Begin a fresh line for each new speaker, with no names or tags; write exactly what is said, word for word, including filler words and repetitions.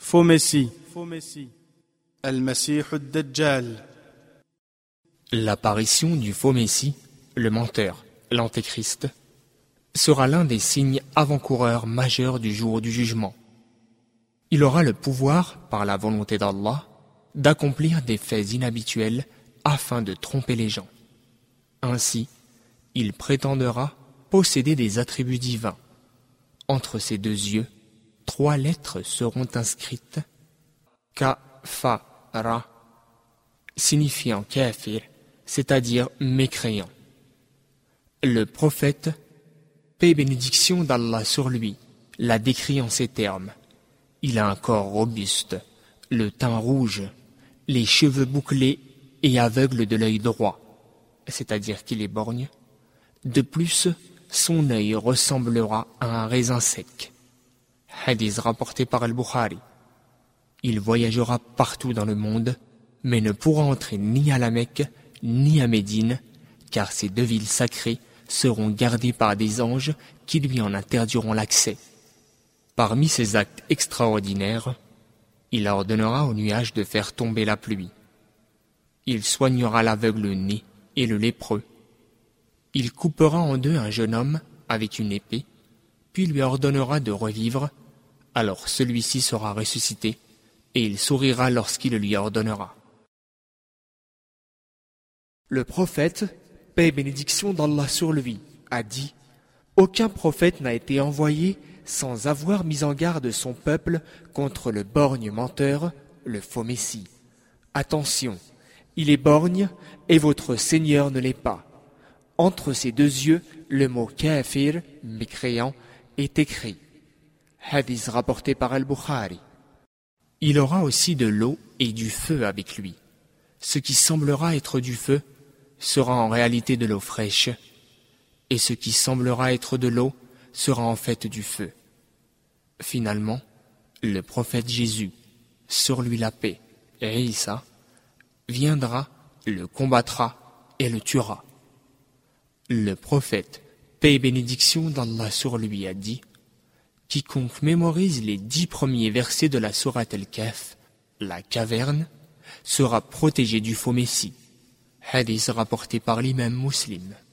Faux Messie, Al-Masih ad-Dajjal.
L'apparition du faux Messie, le menteur, l'antéchrist, sera l'un des signes avant-coureurs majeurs du jour du jugement. Il aura le pouvoir, par la volonté d'Allah, d'accomplir des faits inhabituels afin de tromper les gens. Ainsi, il prétendra posséder des attributs divins. Entre ses deux yeux, trois lettres seront inscrites Ka-fa-ra, signifiant kafir, c'est-à-dire mécréant. Le prophète, paix et bénédiction d'Allah sur lui, l'a décrit en ces termes. Il a un corps robuste, le teint rouge, les cheveux bouclés et aveugle de l'œil droit, c'est-à-dire qu'il est borgne. De plus, son œil ressemblera à un raisin sec. Hadith rapporté par Al-Bukhari. Il voyagera partout dans le monde, mais ne pourra entrer ni à la Mecque, ni à Médine, car ces deux villes sacrées seront gardées par des anges qui lui en interdiront l'accès. Parmi ces actes extraordinaires, il ordonnera aux nuages de faire tomber la pluie. Il soignera l'aveugle-né et le lépreux. Il coupera en deux un jeune homme avec une épée, puis lui ordonnera de revivre, alors celui-ci sera ressuscité, et il sourira lorsqu'il lui ordonnera. Le prophète, paix et bénédiction d'Allah sur lui, a dit « Aucun prophète n'a été envoyé sans avoir mis en garde son peuple contre le borgne menteur, le faux Messie. Attention, il est borgne et votre Seigneur ne l'est pas. » Entre ses deux yeux, le mot kafir, mécréant, est écrit. Hadith rapporté par Al-Bukhari. Il aura aussi de l'eau et du feu avec lui. Ce qui semblera être du feu sera en réalité de l'eau fraîche, et ce qui semblera être de l'eau sera en fait du feu. Finalement, le prophète Jésus, sur lui la paix, et Isa, viendra, le combattra et le tuera. Le prophète, paix et bénédiction d'Allah sur lui, a dit « Quiconque mémorise les dix premiers versets de la sourate Al-Kahf, la caverne, sera protégé du faux Messie. » Hadith rapporté par l'imam Muslim.